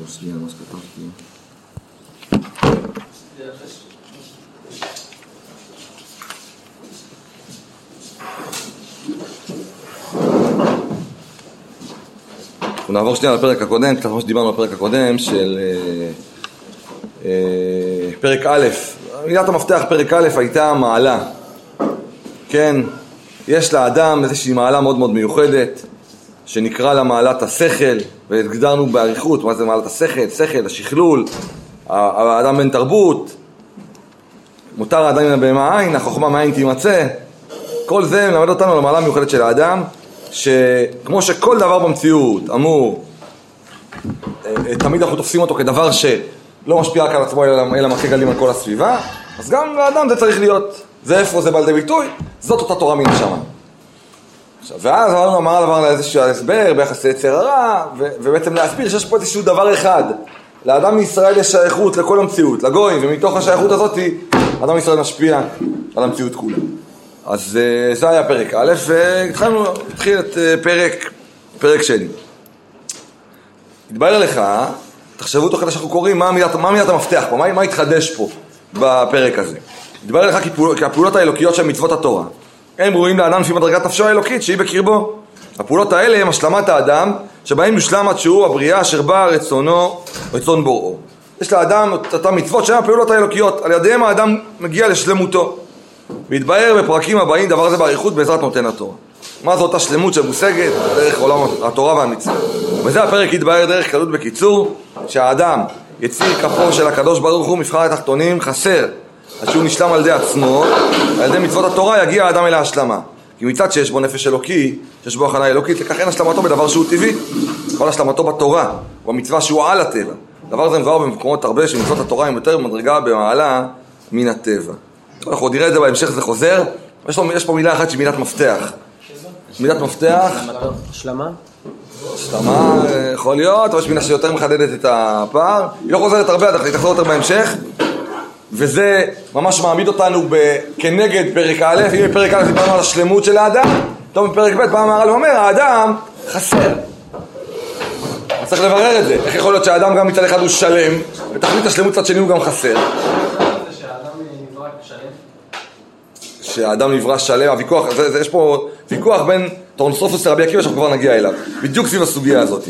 שנייה, מה שכתבתי. אנחנו נעבור שנייה לפרק הקודם, קצת כמו שדיברנו בפרק הקודם של פרק א'. מילת המפתח פרק א' הייתה מעלה. כן, יש לאדם איזושהי מעלה מאוד מאוד מיוחדת שנקרא לה מעלת השכל, והגדרנו בעריכות מה זה מעלת השכל, שכל, השכלול, האדם בן תרבות, מותר האדם מן הבהמה עין, החוכמה מאין תימצא. כל זה מלמד אותנו למעלה מיוחדת של האדם, שכמו שכל דבר במציאות אמור, תמיד אנחנו תופסים אותו כדבר שלא משפיע רק על עצמו אלא מכה גלים על כל הסביבה, אז גם לאדם זה צריך להיות. זה איפה זה בא לידי ביטוי? זאת אותה תורה מן השמיים. ואז אמרנו עבר לאיזשהו הסבר ביחס ליצר הרע, ובעצם להסביר שיש פה איזשהו דבר אחד. לאדם מישראל יש שייכות לכל המציאות, לגויים, ומתוך השייכות הזאת אדם מישראל משפיע על המציאות כולה. אז זה היה פרק א', והתחיל את פרק שני. התברר לך, תחשבו תוך כדי שאנחנו קוראים, מה מילת המפתח פה, מה התחדש פה בפרק הזה. התברר לך כי הפעולות האלוקיות של מצוות התורה, הם ראויים לאדם לפי מדרגת נפשו האלוקית שהיא בקרבו. הפעולות האלה הם השלמת האדם, שבהם יושלם עד שהוא הבריאה אשר בא רצון בוראו. יש לאדם אותה מצוות שהן הפעולות האלוקיות, על ידיהם האדם מגיע לשלמותו. והתבהר בפרקים הבאים דבר זה בעריכות בעזרת נותן התורה. מה זו אותה שלמות שמושגת? דרך עולם התורה והמצוות. וזה הפרק התבהר דרך קלות בקיצור, שהאדם יציר כפו של הקדוש ברוך הוא מבחר התחתונים חסר, עד שהוא נשלם על ידי עצמו, על ידי מצוות התורה יגיע האדם אל ההשלמה. כי מצד שיש בו נפש אלוקי, שיש בו הכנה אלוקית, לכך אין השלמתו בדבר שהוא טבעי. כל השלמתו בתורה, במצווה שהוא על הטבע. דבר זה מבואר במקומות הרבה שמצוות התורה הם יותר במדרגה במעלה מן הטבע. אנחנו נראה את זה בהמשך, זה חוזר. יש פה מילה אחת שהיא מילת מפתח. מילת מפתח. השלמה? השלמה יכול להיות, אבל יש מילה שיותר מחדדת את הפער. היא לא חוזרת הרבה, היא תחזור יותר בהמשך. וזה ממש מעמיד אותנו כנגד פרק א'. אם בפרק א' דיברנו על השלמות של האדם, טוב בפרק ב' פעם מהר"ל אומר, האדם חסר. אז צריך לברר את זה. איך יכול להיות שהאדם גם מצד אחד הוא שלם, ותכלית השלמות צד שני הוא גם חסר? שהאדם נברא שלם, הוויכוח, יש פה ויכוח בין טורנסופוס לרבי עקיבא שאנחנו כבר נגיע אליו, בדיוק סביב הסוגיה הזאת.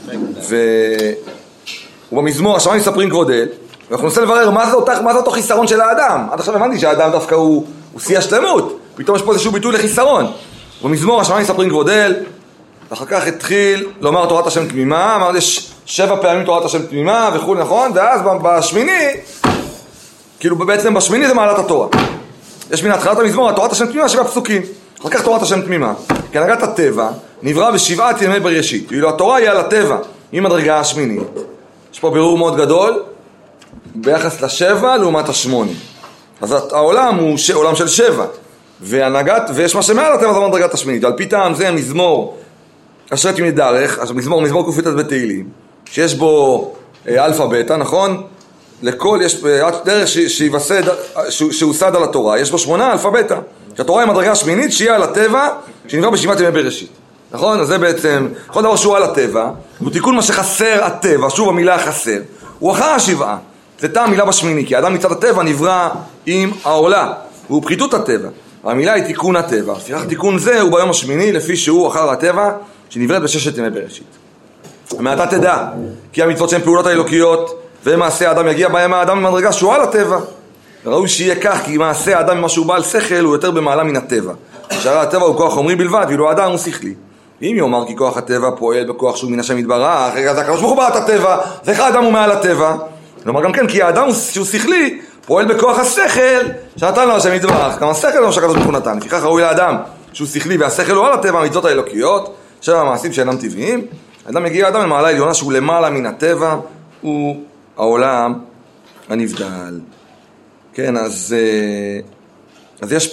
ובמזמור, השמיים מספרים כבודל, ואנחנו ננסה לברר מה זה אותו חיסרון של האדם. עד עכשיו הבנתי שהאדם דווקא הוא שיא השלמות, פתאום יש פה איזשהו ביטוי לחיסרון. במזמור, השמיים מספרים כבודל, ואחר כך התחיל לומר תורת השם תמימה, אמר יש 7 פעמים תורת השם תמימה וכו', נכון? ואז בשמיני, כאילו בעצם בשמיני זה מעלת התורה. יש מן התחלת המזמור, תורת השם תמימה 7 פסוקים. אחר כך תורת השם תמימה. כהנהגת הטבע נברא ב7 ימי בראשית. ואילו התורה היא על הטבע, היא מדרגה השמינית. יש פה בירור מאוד גדול ביחס ל7 לעומת ה8. אז העולם הוא עולם של 7. ויש מה שמעל הטבע זה מדרגת השמינית. על פי טעם זה מזמור אשרת ימי דרך, מזמור קופית בתהילים, שיש בו אלפא בטא, נכון? לכל יש דרך שהוסד על התורה, יש בו 8 אלפא בטא. שהתורה היא מדרגה השמינית שהיא על הטבע, שנברא ב7 ימי בראשית. נכון? אז זה בעצם, כל דבר שהוא על הטבע, הוא תיקון מה שחסר הטבע, שוב המילה החסר, הוא אחר ה7. זה טעם מילה בשמיני, כי האדם מצד הטבע נברא עם העולה, והוא פחיתות הטבע. והמילה היא תיקון הטבע. סליחה, תיקון זה הוא ביום השמיני, לפי שהוא אחר הטבע, שנבראת ב6 ימי בראשית. מעתה תדע, כי המצוות שהן פעולות האלוקיות, ומעשה האדם יגיע בהם האדם במדרגה שהוא על הטבע. ראוי שיהיה כך, כי מעשה האדם ממה שהוא בעל שכל הוא יותר במעלה מן הטבע. שהרי הטבע הוא כוח חומרי בלבד, ואילו האדם הוא שכלי. ואם יאמר כי כוח הטבע פועל בכוח שהוא מן השם יתברך, אז הקדוש ברוך הוא בעל הטבע, אז איך האדם הוא מעל הטבע? כלומר גם כן, כי האדם שהוא שכלי פועל בכוח השכל שנתן לו השם יתברך. גם השכל הוא שהקדוש ברוך הוא נתן. לפיכך ראוי לאדם שהוא שכלי והשכל הוא על הטבע, המצוות האלוקיות, של המעשים שאינם טבעיים. האדם מגיע לאדם למעלה עליונה שהוא למעלה מן הטבע, הוא העולם הנבדל. כן, אז יש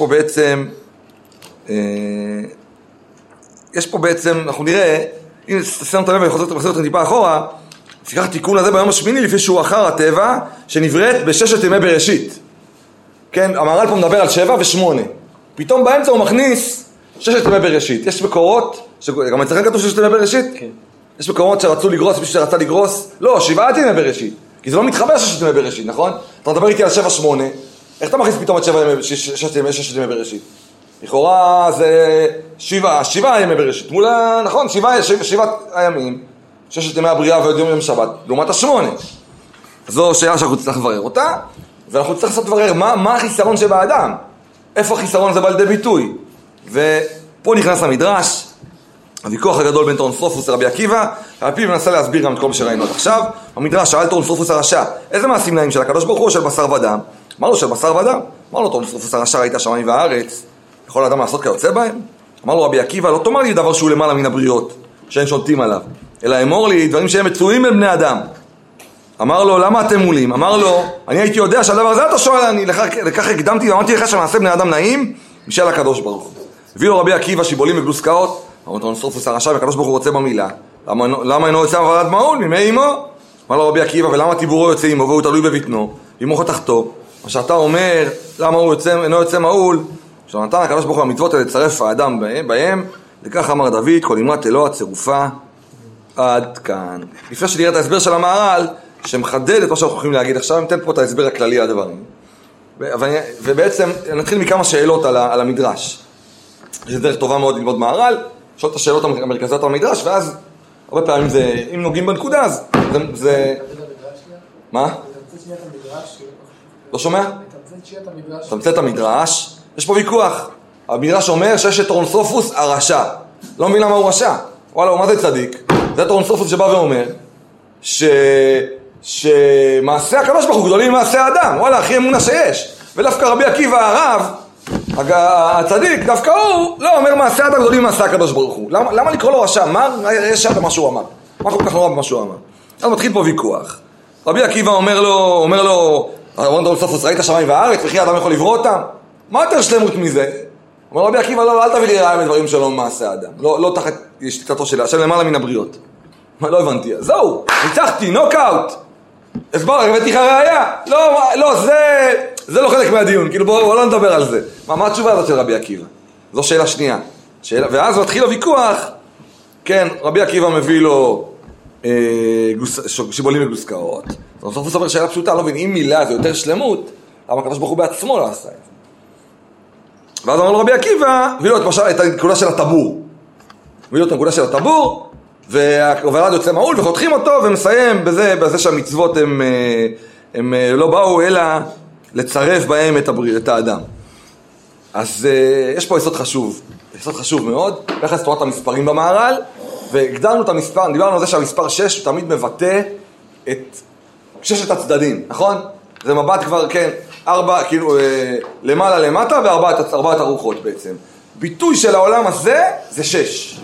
פה בעצם, אנחנו נראה, אם תשימו את הלב וחוזר אותם טיפה אחורה, תיקח תיקון הזה ביום השמיני לפי שהוא אחר הטבע, שנבראת ב6 ימי בראשית. כן, המהר"ל פה מדבר על 7 ו8. פתאום באמצע הוא מכניס 6 ימי בראשית. יש מקורות, גם אצלכם כתוב 6 ימי בראשית? כן. יש מקומות שרצו לגרוס, מישהו שרצה לגרוס, לא, 7 ימי בראשית. כי זה לא מתחבר 6 ימי בראשית, נכון? אתה מדבר איתי על 7-8, איך אתה מכניס פתאום את 6 ימי בראשית? לכאורה זה 7 ימי בראשית, מול, נכון, 7 הימים, 6 ימי הבריאה ועוד יום שבת, לעומת 8. זו שאלה שאנחנו צריכים לברר אותה, ואנחנו צריכים לעשות לברר מה החיסרון שבאדם, איפה החיסרון הזה בא לידי ביטוי. ופה נכנס המדרש, הוויכוח הגדול בין טורנסופוס לרבי עקיבא, על פיו מנסה להסביר גם את כל מה שראינו עד עכשיו. המדרש שאל טורנסופוס הרשע, איזה מעשים נעים של הקדוש ברוך הוא או של בשר ודם? אמר לו של בשר ודם. אמר לו טורנסופוס הרשע, ראית השמיים והארץ, יכול האדם לעשות כיוצא בהם? אמר לו רבי עקיבא, לא תאמר לי דבר שהוא למעלה מן הבריות, שאין שולטים עליו, אלא אמור לי דברים שהם מצויים אל בני אדם. אמר לו, למה אתם מולים? אמר לו, אני הייתי יודע שהדבר הזה אתה שואל, אני לכך הקדמתי ואמרתי לך שמעשה בני אדם נעים משל הקדוש ברוך הוא. הביא לו רבי עקיבא שיבולים וגלוסקאות, אמר טורנסופוס הרשע, והקדוש ברוך הוא רוצה במילה. למה אינו יוצא מעברת מעול? ממי אמו? אמר לו רבי עקיבא, ולמה טיבורו יוצא עמו והוא תלוי בבטנו, במוחו תחתו? מה שאתה אומר, למה הוא אינו יוצא מעול? שנתן הקדוש ברוך הוא המצוות האלה לצרף האדם בהם, לכך אמר דוד, כל אמרת אלוה צירופה עד כאן. לפני שנראה את ההסבר של המהר"ל, שמחדד את מה שאנחנו יכולים להגיד עכשיו, ניתן פה את ההסבר הכללי לדברים. ובעצם נתחיל מכמה שאלות על המדרש. זו דרך טובה מאוד ללמוד מהר"ל, לשאול את השאלות המרכזיות על המדרש, ואז הרבה פעמים זה, אם נוגעים בנקודה, אז זה... מה? לא שומע? תמצא את המדרש. יש פה ויכוח. המדרש אומר שיש את טורנסופוס הרשע. לא מבין למה הוא רשע. וואלה, מה זה צדיק? זה טורנסופוס שבא ואומר שמעשה הקדוש ברוך הוא גדולים ממעשה האדם. וואלה, הכי אמונה שיש. ודווקא רבי עקיבא הרב, הצדיק, דווקא הוא לא אומר מעשה האדם גדולים ממעשה הקדוש ברוך הוא. למה לקרוא לו רשע? מה יש במה שהוא אמר? מה כל כך נורא במה שהוא אמר? אז מתחיל פה ויכוח. רבי עקיבא אומר לו, טורנסופוס, ראית השמיים והארץ, וכי האדם יכול לברוא אותם? מה יותר שלמות מזה? אומר רבי עקיבא, לא, אל תביא לי רעיון מדברים שלא מעשה האדם. לא תחת שליטתו של השם למעלה מן הבריות. לא הבנתי. זהו, ניצחתי, נוקאוט. הסבר, הבאתי לך ראייה. לא, זה לא חלק מהדיון. כאילו בואו לא נדבר על זה. מה התשובה הזאת של רבי עקיבא? זו שאלה שנייה. ואז מתחיל הוויכוח. כן, רבי עקיבא מביא לו שיבולים וגלוסקאות. טורנסופוס אומר שאלה פשוטה, לא מבין, אם מילה זה יותר שלמות, למה הקדוש ברוך הוא בעצמו לא עשה את זה? ואז אמר לו רבי עקיבא, הביא לו את הנקודה של הטבור. הביא לו את הנקודה של הטבור, והוולד יוצא מעול וחותכים אותו, ומסיים בזה שהמצוות הם לא באו, אלא לצרף בהם את האדם. אז יש פה יסוד חשוב מאוד, ביחס לתורת המספרים במהר"ל, והגדרנו את המספר, דיברנו על זה שהמספר 6 הוא תמיד מבטא את 6 הצדדים, נכון? זה מבט כבר, כן, 4, כאילו, למעלה למטה, וארבעת הרוחות בעצם. ביטוי של העולם הזה זה 6.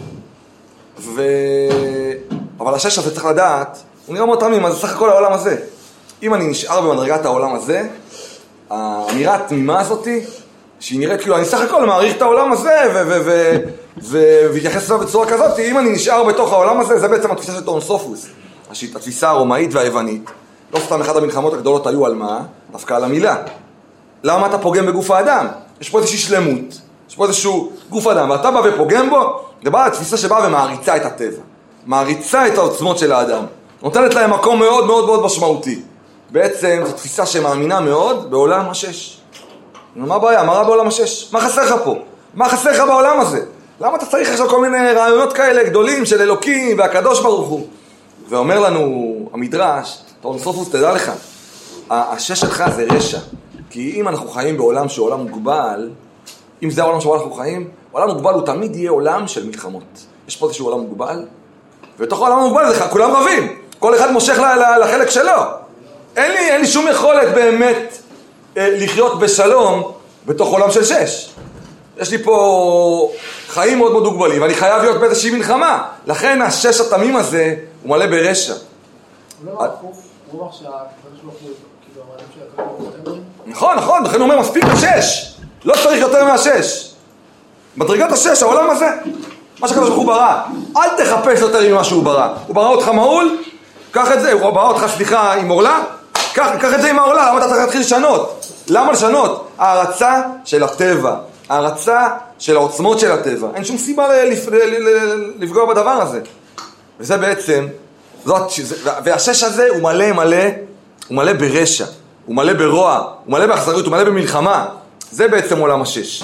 אבל ה6 הזה צריך לדעת, הוא נראה מאוד תמים, אז זה סך הכל העולם הזה. אם אני נשאר במדרגת העולם הזה, האמירה התמימה הזאת, שהיא נראית כאילו, אני סך הכל מעריך את העולם הזה, והתייחס אליו בצורה כזאת, אם אני נשאר בתוך העולם הזה, זה בעצם התפיסה של טורנסופוס, התפיסה הרומאית והיוונית. לא סתם אחד המלחמות הגדולות היו על מה? דווקא על המילה. למה אתה פוגם בגוף האדם? יש פה איזושהי שלמות, יש פה איזשהו גוף האדם, ואתה בא ופוגם בו, זה בא התפיסה שבאה ומעריצה את הטבע, מעריצה את העוצמות של האדם, נותנת להם מקום מאוד מאוד מאוד משמעותי. בעצם זו תפיסה שמאמינה מאוד בעולם השש. מה הבעיה? מה רע בעולם השש? מה חסר לך פה? מה חסר לך בעולם הזה? למה אתה צריך עכשיו כל מיני רעיונות כאלה גדולים של אלוקים והקדוש ברוך הוא? ואומר לנו המדרש, טורנסופוס, תדע לך, השש שלך זה רשע. כי אם אנחנו חיים בעולם שהוא עולם מוגבל, אם זה העולם שבו אנחנו חיים, עולם מוגבל הוא תמיד יהיה עולם של מלחמות. יש פה איזשהו עולם מוגבל, ובתוך העולם המוגבל זה כולם רבים. כל אחד מושך לחלק שלו. אין לי שום יכולת באמת לחיות בשלום בתוך עולם של שש. יש לי פה חיים מאוד מאוד מוגבלים, ואני חייב להיות באיזושהי מלחמה. לכן השש התמים הזה הוא מלא ברשע. הוא לא הפוך, הוא אומר שהקדוש ברוך הוא כאילו העולם של הקדוש ברוך הוא. נכון, לכן הוא אומר מספיק השש. לא צריך יותר מהשש. מדרגת השש, העולם הזה, מה שהקדוש ברוך הוא ברא. אל תחפש יותר ממה שהוא ברא. הוא ברא אותך מעול, קח את זה, הוא ברא אותך סליחה עם עורלה, קח את זה עם העורלה, למה אתה צריך להתחיל לשנות? למה לשנות? הערצה של הטבע, הערצה של העוצמות של הטבע. אין שום סיבה לפגוע בדבר הזה. וזה בעצם, והשש הזה הוא מלא ברשע, הוא מלא ברוע, הוא מלא באכזריות, הוא מלא במלחמה. זה בעצם עולם השש.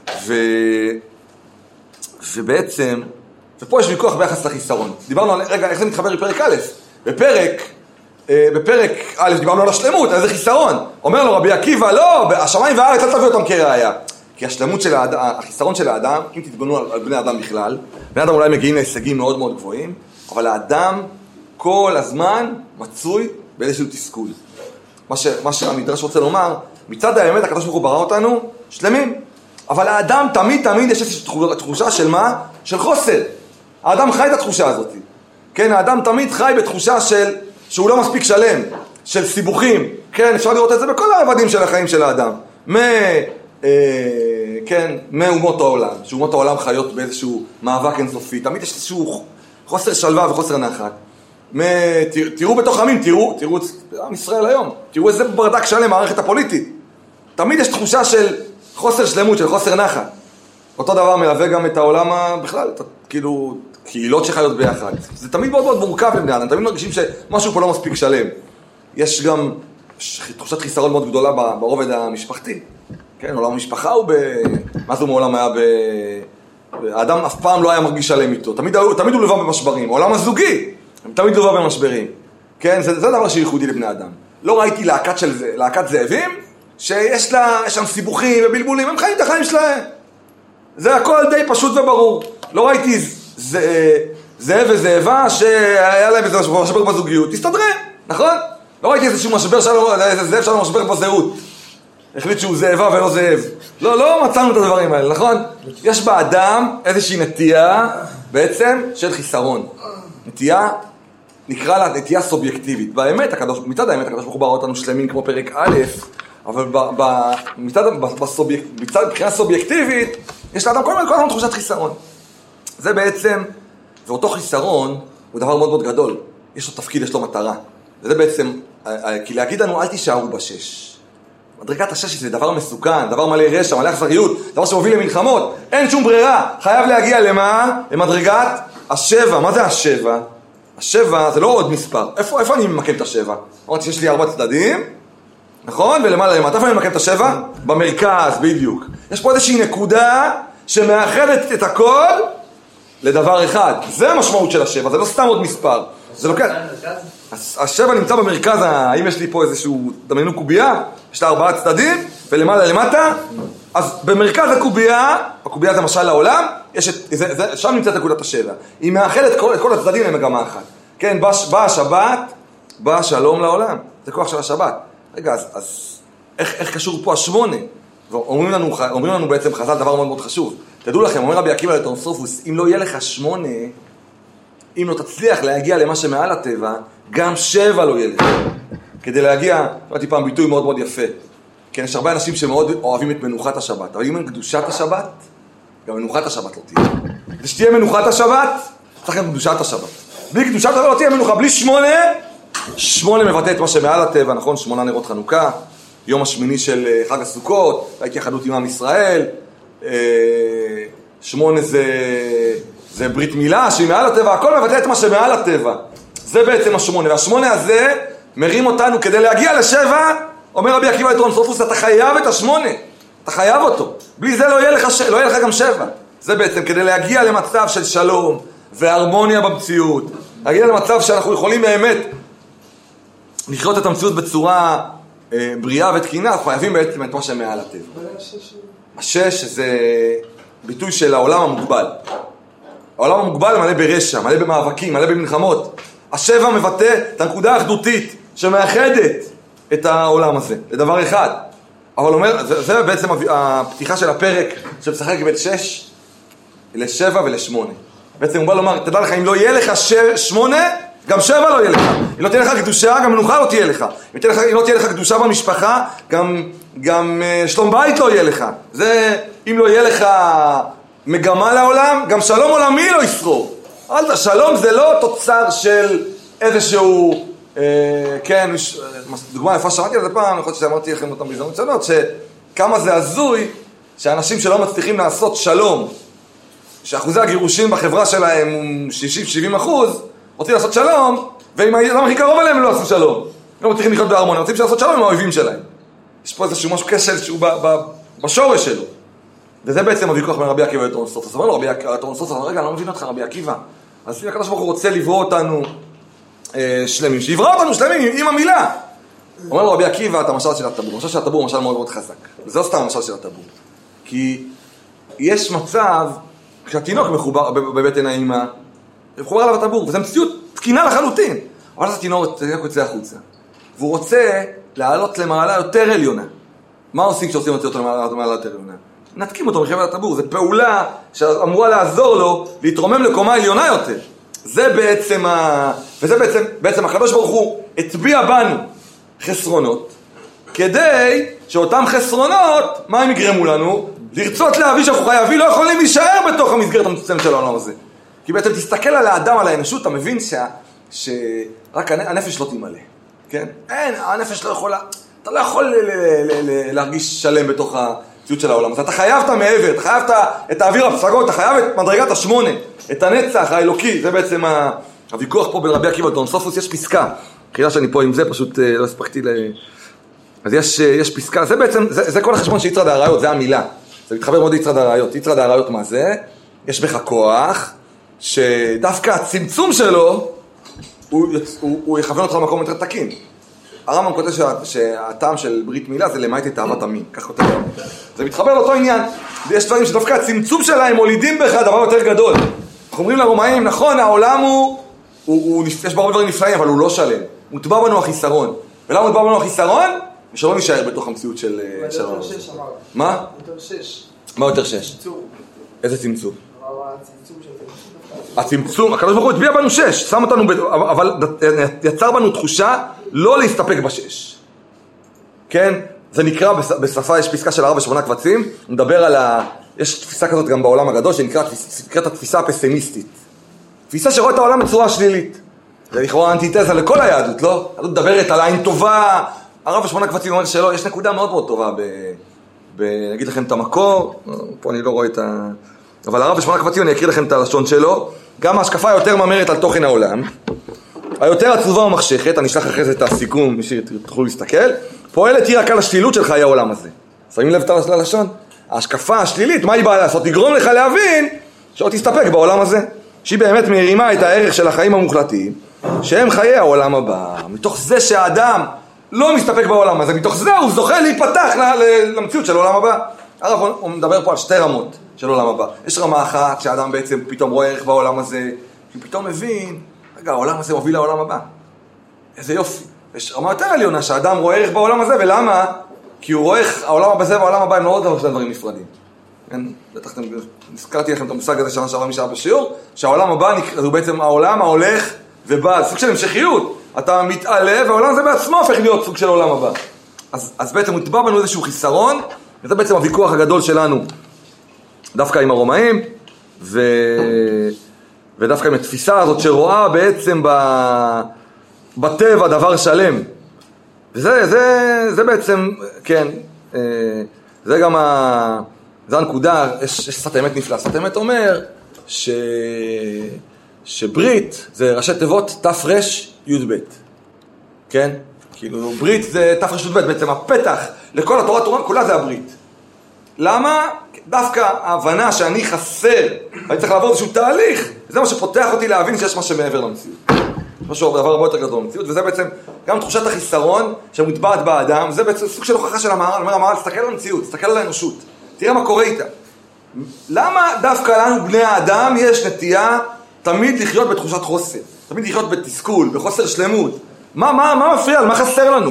ובעצם, ופה יש ויכוח ביחס לחיסרון. דיברנו על, רגע, איך זה מתחבר לפרק א'? בפרק א' דיברנו על השלמות, על איזה חיסרון. אומר לו רבי עקיבא, לא, השמיים והארץ אל תביא אותם כראיה. כי השלמות של החיסרון של האדם, אם תתבוננו על בני אדם בכלל, בני אדם אולי מגיעים להישגים מאוד מאוד גבוהים, אבל האדם כל הזמן מצוי באיזשהו תסכול. מה שהמדרש רוצה לומר, מצד האמת הקדוש ברוך הוא ברא אותנו שלמים, אבל האדם תמיד יש איזושהי תחושה של מה? של חוסר. האדם חי את התחושה הזאת. כן, האדם תמיד חי בתחושה שהוא לא מספיק שלם, של סיבוכים. כן, אפשר לראות את זה בכל העבדים של החיים של האדם. מאומות העולם, שאומות העולם חיות באיזשהו מאבק אינסופי. תמיד יש איזשהו חוסר שלווה וחוסר נחת. תראו בתוך עמים, תראו את עם ישראל היום. תראו איזה ברדק שלם, מערכת הפוליטית. תמיד יש תחושה של חוסר שלמות, של חוסר נחת. אותו דבר מלווה גם את העולם בכלל, כאילו, קהילות שחיות ביחד. זה תמיד מאוד מאוד מורכב לבני אדם, תמיד מרגישים שמשהו פה לא מספיק שלם. יש גם תחושת חיסרון מאוד גדולה ברובד המשפחתי. כן, עולם המשפחה הוא מה זה מעולם היה האדם אף פעם לא היה מרגיש שלם איתו, תמיד הוא לבא במשברים. העולם הזוגי, תמיד לבא במשברים. כן, זה דבר שייחודי לבני אדם. לא ראיתי להקת זאבים, שיש שם סיבוכים ובלבולים, הם חיים את החיים שלהם. זה הכל די פשוט וברור. לא ראיתי זאב וזאבה שהיה להם איזה משבר בזוגיות. תסתדרים, נכון? לא ראיתי איזשהו משבר איזה זאב שלנו משבר בזהות. החליט שהוא זאבה ולא זאב. לא מצאנו את הדברים האלה, נכון? יש באדם איזושהי נטייה בעצם של חיסרון. נטייה, נקרא לה נטייה סובייקטיבית. מצד האמת הקדוש ברוך הוא ברא אותנו שלמים כמו פרק א', אבל מבחינה סובייקטיבית, יש לאדם כל הזמן תחושת חיסרון. זה בעצם, ואותו חיסרון הוא דבר מאוד מאוד גדול. יש לו תפקיד, יש לו מטרה. וזה בעצם, כי להגיד לנו, אל תישארו בשש. מדרגת השש זה דבר מסוכן, דבר מלא רשע, מלא אכזריות, דבר שמוביל למלחמות. אין שום ברירה. חייב להגיע למה? למדרגת השבע. מה זה השבע? השבע זה לא עוד מספר. איפה אני ממקם את השבע? אמרתי שיש לי 4 צדדים, נכון? ולמעלה למטה, איפה אני ממקם את השבע? במרכז, בדיוק. יש פה איזושהי נקודה שמאחדת את הכל לדבר אחד. זה המשמעות של השבע, זה לא סתם עוד מספר. זה לוקח. השבע נמצא במרכז, האם יש לי פה איזשהו, דמיינו קובייה, יש לה 4 צדדים, ולמעלה למטה, אז במרכז הקובייה זה משל לעולם, שם נמצאת נקודת השבע. היא מאחדת את כל הצדדים למגמה אחת. כן, באה השבת, באה שלום לעולם. זה כוח של השבת. רגע, אז איך קשור פה 8? אומרים לנו בעצם חז"ל דבר מאוד מאוד חשוב. תדעו לכם, אומר רבי עקיבא לטורנוסופוס, אם לא יהיה לך 8, אם לא תצליח להגיע למה שמעל הטבע, גם 7 לא יהיה לך. כדי להגיע, שמעתי פעם ביטוי מאוד מאוד יפה. כן, יש הרבה אנשים שמאוד אוהבים את מנוחת השבת, אבל אם אין קדושת השבת, גם מנוחת השבת לא תהיה. כדי שתהיה מנוחת השבת, צריך גם קדושת השבת. בלי קדושת השבת לא תהיה מנוחה, בלי 8 מבטא את מה שמעל הטבע, נכון? 8 נרות חנוכה, יום השמיני של חג הסוכות, ההתייחדות עם עם ישראל, 8 זה ברית מילה שהיא מעל הטבע, הכל מבטא את מה שמעל הטבע. זה בעצם 8, וה8 הזה מרים אותנו כדי להגיע ל7, אומר רבי עקיבא לטורנוסופוס, אתה חייב את 8, אתה חייב אותו. בלי זה לא יהיה לך גם 7. זה בעצם כדי להגיע למצב של שלום והרמוניה במציאות, להגיע למצב שאנחנו יכולים באמת לחיות את המציאות בצורה בריאה ותקינה, חייבים בעצם את מה שמעל הטבע. 6 זה ביטוי של העולם המוגבל. העולם המוגבל מלא ברשע, מלא במאבקים, מלא במלחמות. 7 מבטא את הנקודה האחדותית שמאחדת את העולם הזה, לדבר אחד. אבל אומר, זה בעצם הפתיחה של הפרק שמשחק בין 6 ל7 ול8. בעצם הוא בא לומר, תדע לך, אם לא יהיה לך 8, גם 7 לא יהיה לך. אם לא תהיה לך קדושה, גם מנוחה לא תהיה לך. אם לא תהיה לך קדושה במשפחה, גם שלום בית לא יהיה לך. זה, אם לא יהיה לך מגמה לעולם, גם שלום עולמי לא ישרור. שלום זה לא תוצר של איזשהו, כן, דוגמה יפה שמעתי על זה פעם, יכול להיות שאמרתי לכם אותם בהזדמנות שונות, שכמה זה הזוי שאנשים שלא מצליחים לעשות שלום, שאחוזי הגירושים בחברה שלהם הוא 60-70%, רוצים לעשות שלום, ועם האדם הכי קרוב אליהם לא עשו שלום. לא מצליחים לחיות בהרמוניה, רוצים לעשות שלום עם האויבים שלהם. יש פה איזשהו משהו כשל שהוא בשורש שלו. וזה בעצם הוויכוח בין רבי עקיבא וטורנסופוס. אומר לו רבי טורנסופוס, רגע, אני לא מבין אותך רבי עקיבא. אז הקדוש ברוך הוא רוצה לברוא אותנו שלמים, שיברא אותנו שלמים עם המילה. אומר לו רבי עקיבא, את המשל של הטבור. המשל של הטבור הוא משל מאוד מאוד חזק. וזה לא סתם המשל של הטבור. כי יש מצב, כשהתינוק מחובר בבטן האמא, מחובר עליו הטבור, וזו מציאות תקינה לחלוטין. אבל אז התינוק יוצא החוצה. והוא רוצה לעלות למעלה יותר עליונה. מה עושים כשעושים אותו למעלה יותר עליונה? נתקים אותו מחבל הטבור. זו פעולה שאמורה לעזור לו להתרומם לקומה עליונה יותר. זה בעצם וזה בעצם הקדוש ברוך הוא הטביע בנו חסרונות, כדי שאותם חסרונות, מה הם יגרמו לנו? לרצות להביא שאנחנו חייבים, לא יכולים להישאר בתוך המסגרת המצומצמת של העולם הזה. כי בעצם תסתכל על האדם, על האנושות, אתה מבין שרק הנפש לא תמלא. כן? אין, הנפש לא יכולה, אתה לא יכול להרגיש שלם בתוך המציאות של העולם. אז אתה חייב את המעבר, אתה חייב את האוויר הפסגות, אתה חייב את מדרגת השמונה, את הנצח האלוקי. זה בעצם הוויכוח פה בין רבי עקיבא וטורנסופוס. יש פסקה, חילה שאני פה עם זה, פשוט לא הספקתי אז יש פסקה, זה בעצם, זה כל החשבון של יצרא דארעיות, זה המילה. זה מתחבר מאוד ליצרא דארעיות. יצרא דארעיות מה זה? יש בך כוח, שדווקא הצמצום שלו, הוא יכוון אותך למקום יותר תקין. הרמב"ם כותב שהטעם של ברית מילה זה למעט את אהבת המין, כך כותב. זה מתחבר לאותו עניין. יש דברים שדווקא הצמצום שלהם מולידים בך דבר יותר גדול. אנחנו אומרים לרומאים, נכון, העולם יש בו הרבה דברים נפלאים, אבל הוא לא שלם. מוטבע בנו החיסרון. ולמה מוטבע בנו החיסרון? ושלא נשאר בתוך המציאות של העולם. מה? יותר 6. מה יותר 6? צמצום. איזה צמצום? הצמצום של הצמצום, הקדוש ברוך הוא הטביע בנו 6, שם אותנו, אבל יצר בנו תחושה לא להסתפק ב6. כן? זה נקרא, בשפה יש פסקה של 4 ו8 קבצים, מדבר על יש תפיסה כזאת גם בעולם הגדול, שנקראת התפיסה הפסימיסטית. תפיסה שרואה את העולם בצורה שלילית. זה לכאורה אנטיתזה לכל היהדות, לא? היהדות מדברת על עין טובה, 4 ו8 קבצים אומר שלא, יש נקודה מאוד מאוד טובה נגיד לכם את המקור, פה אני לא רואה את אבל הרב ב8 קבצים אני אקריא לכם את הלשון שלו. גם ההשקפה היותר מאמרת על תוכן העולם, היותר עצובה ומחשכת, אני אשלח אחרי זה את הסיכום, מי שתוכלו להסתכל, פועלת היא רק על השלילות של חיי העולם הזה. שמים לב את הלשון? ההשקפה השלילית, מה היא באה לעשות? תגרום לך להבין שלא תסתפק בעולם הזה, שהיא באמת מרימה את הערך של החיים המוחלטים, שהם חיי העולם הבא. מתוך זה שהאדם לא מסתפק בעולם הזה, מתוך זה הוא זוכה להיפתח למציאות של העולם הבא. הרב הוא מדבר פה על 2 רמות של עולם הבא. יש רמה אחת שהאדם בעצם פתאום רואה ערך בעולם הזה, הוא פתאום מבין, רגע, העולם הזה מוביל לעולם הבא. איזה יופי. יש רמה יותר עליונה שהאדם רואה ערך בעולם הזה, ולמה? כי הוא רואה איך העולם הזה והעולם הבא הם לא עוד דברים נפרדים. כן? בטח נזכרתי לכם את המושג הזה שנה שעבר מי שהיה בשיעור, שהעולם הבא הוא בעצם העולם ההולך ובא, סוג של המשכיות. אתה מתעלה והעולם הזה בעצמו הופך להיות סוג של עולם הבא. אז בעצם מוטבע בנו איזשהו חיסרון, וזה בעצם הוויכוח הגדול שלנו. דווקא עם הרומאים, ודווקא עם התפיסה הזאת שרואה בעצם בטבע דבר שלם. וזה בעצם, כן, זה גם זה הנקודה, יש שפת אמת נפלא. שפת אמת אומר שברית זה ראשי תיבות תר"ש י"ב. כן? כאילו ברית זה תר"ש י"ב, בעצם הפתח לכל התורה כולה זה הברית. למה? דווקא ההבנה שאני חסר, אני צריך לעבור איזשהו תהליך, זה מה שפותח אותי להבין שיש משהו מעבר למציאות. משהו דבר הרבה יותר גדול במציאות, וזה בעצם גם תחושת החיסרון שמוטבעת באדם, זה בעצם סוג של הוכחה של המהר"ל. אומר המהר"ל, תסתכל על המציאות, תסתכל על האנושות, תראה מה קורה איתה. למה דווקא לנו בני האדם יש נטייה תמיד לחיות בתחושת חוסר, תמיד לחיות בתסכול, בחוסר שלמות? מה מפריע? מה חסר לנו?